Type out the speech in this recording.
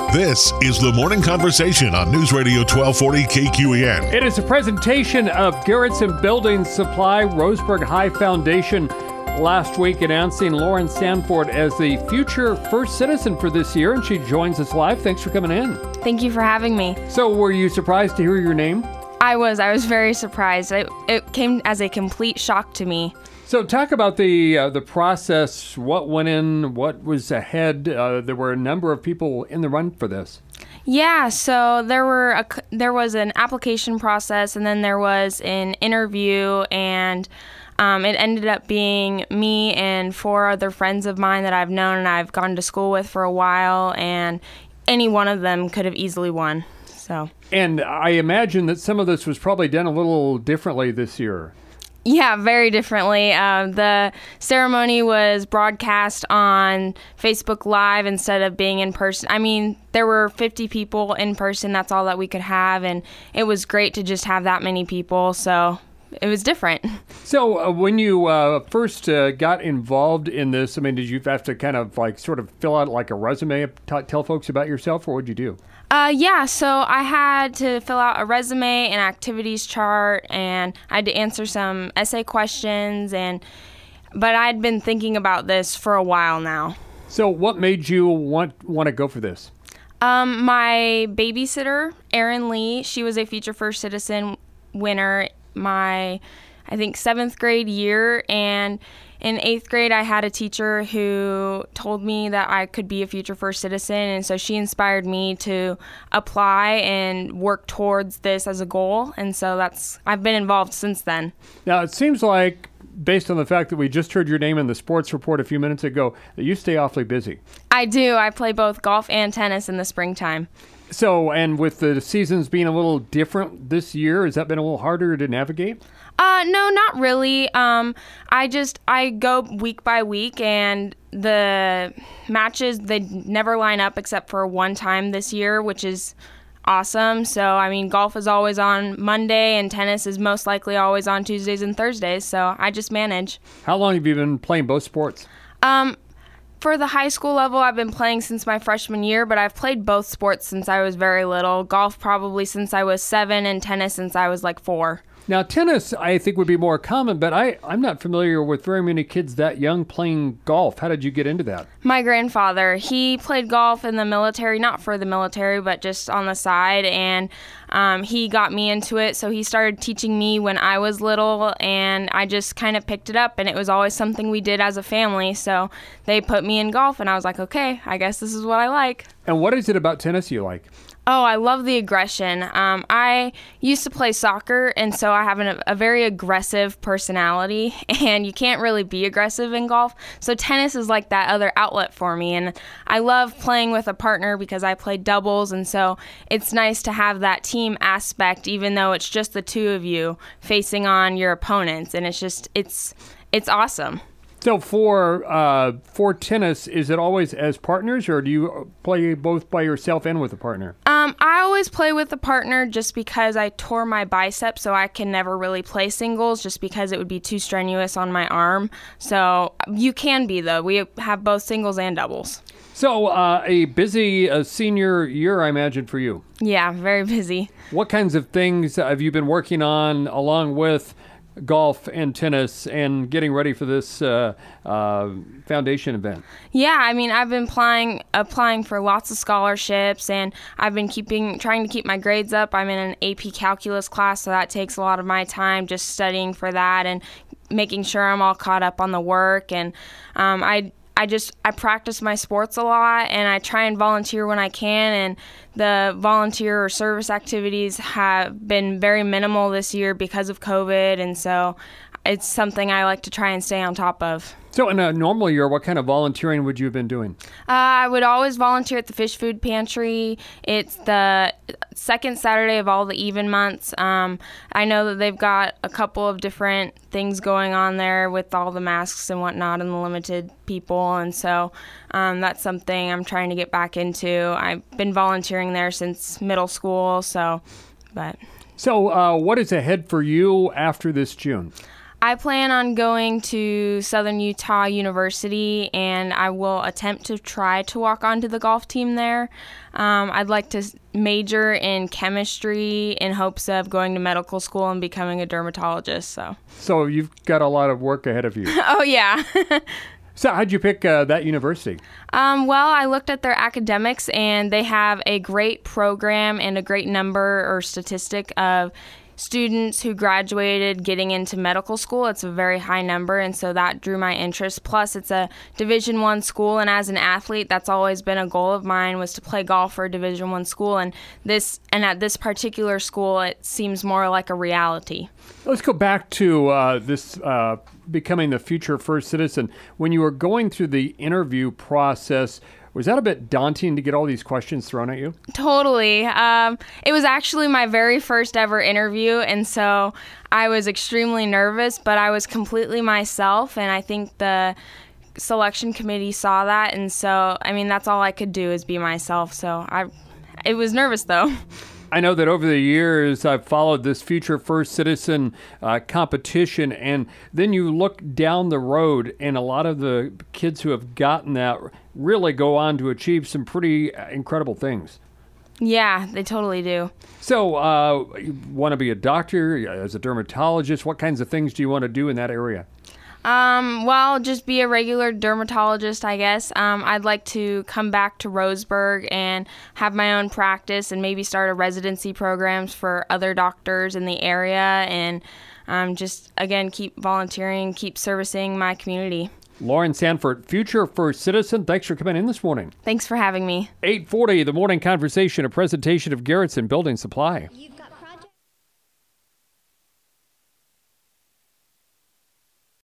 This is the Morning Conversation on News Radio 1240 KQEN. It is a presentation of Garrettson Building Supply Roseburg High Foundation last week announcing Lauren Sanford as the future first citizen for this year, and she joins us live. Thanks for coming in. Thank you for having me. So were you surprised to hear your name? I was very surprised. It came as a complete shock to me. So talk about the process, what went in, what was ahead. There were a number of people in the run for this. Yeah, so there was an application process, and then there was an interview, and it ended up being me and 4 other friends of mine that I've known and I've gone to school with for a while, and any one of them could have easily won. And I imagine that some of this was probably done a little differently this year. Yeah, very differently. The ceremony was broadcast on Facebook Live instead of being in person. I mean, there were 50 people in person. That's all that we could have, and it was great to just have that many people, so it was different. So when you first got involved in this, I mean, did you have to kind of sort of fill out like a resume, tell folks about yourself, or what did you do? Yeah, so I had to fill out a resume, an activities chart, and I had to answer some essay questions, but I'd been thinking about this for a while now. So what made you want to go for this? My babysitter, Erin Lee, she was a Future First Citizen winner my, I think, 7th grade year, and in 8th grade, I had a teacher who told me that I could be a future first citizen, and so she inspired me to apply and work towards this as a goal, and so I've been involved since then. Now, it seems like, based on the fact that we just heard your name in the sports report a few minutes ago, that you stay awfully busy. I do. I play both golf and tennis in the springtime. So, and with the seasons being a little different this year, has that been a little harder to navigate? No, not really. I go week by week, and the matches, they never line up except for one time this year, which is awesome. So, I mean, golf is always on Monday, and tennis is most likely always on Tuesdays and Thursdays, so I just manage. How long have you been playing both sports? For the high school level, I've been playing since my freshman year, but I've played both sports since I was very little. Golf probably since I was 7, and tennis since I was 4. Now, tennis, I think, would be more common, but I'm not familiar with very many kids that young playing golf. How did you get into that? My grandfather, he played golf in the military, not for the military, but just on the side, and he got me into it, so he started teaching me when I was little, and I just kind of picked it up, and it was always something we did as a family, so they put me in golf, and I was like, okay, I guess this is what I like. And what is it about tennis you like? Oh, I love the aggression. I used to play soccer, and so I have a very aggressive personality, and you can't really be aggressive in golf. So tennis is like that other outlet for me, and I love playing with a partner because I play doubles, and so it's nice to have that team aspect, even though it's just the two of you facing on your opponents, and it's awesome. So for tennis, is it always as partners, or do you play both by yourself and with a partner? I always play with a partner just because I tore my bicep, so I can never really play singles just because it would be too strenuous on my arm. So you can be, though. We have both singles and doubles. So a busy senior year, I imagine, for you. Yeah, very busy. What kinds of things have you been working on along with golf and tennis and getting ready for this foundation event? Yeah, I mean, I've been applying for lots of scholarships, and I've been trying to keep my grades up. I'm in an AP calculus class, so that takes a lot of my time just studying for that and making sure I'm all caught up on the work. And I practice my sports a lot, and I try and volunteer when I can, and the volunteer or service activities have been very minimal this year because of COVID, and so it's something I like to try and stay on top of. So in a normal year, what kind of volunteering would you have been doing? I would always volunteer at the Fish Food Pantry. It's the second Saturday of all the even months. I know that they've got a couple of different things going on there with all the masks and whatnot and the limited people, and so that's something I'm trying to get back into. I've been volunteering there since middle school, So what is ahead for you after this June? I plan on going to Southern Utah University, and I will attempt to try to walk onto the golf team there. I'd like to major in chemistry in hopes of going to medical school and becoming a dermatologist. So you've got a lot of work ahead of you. Oh, yeah. So how'd you pick that university? Well, I looked at their academics, and they have a great program and a great number or statistic of students who graduated getting into medical school. It's a very high number, and so that drew my interest. Plus, it's a Division I school, and as an athlete, that's always been a goal of mine, was to play golf for a Division I school, and at this particular school, it seems more like a reality. Let's go back to this becoming the future first citizen. When you were going through the interview process, was that a bit daunting to get all these questions thrown at you? Totally. It was actually my very first ever interview, and so I was extremely nervous, but I was completely myself, and I think the selection committee saw that, and so, I mean, that's all I could do is be myself, so it was nervous, though. I know that over the years I've followed this Future First Citizen competition, and then you look down the road, and a lot of the kids who have gotten that really go on to achieve some pretty incredible things. Yeah, they totally do. So you want to be a doctor, as a dermatologist? What kinds of things do you want to do in that area? Well, just be a regular dermatologist, I guess. I'd like to come back to Roseburg and have my own practice and maybe start a residency programs for other doctors in the area and just, again, keep volunteering, keep servicing my community. Lauren Sanford, Future First Citizen, thanks for coming in this morning. Thanks for having me. 8:40, The Morning Conversation, a presentation of Garrettson Building Supply.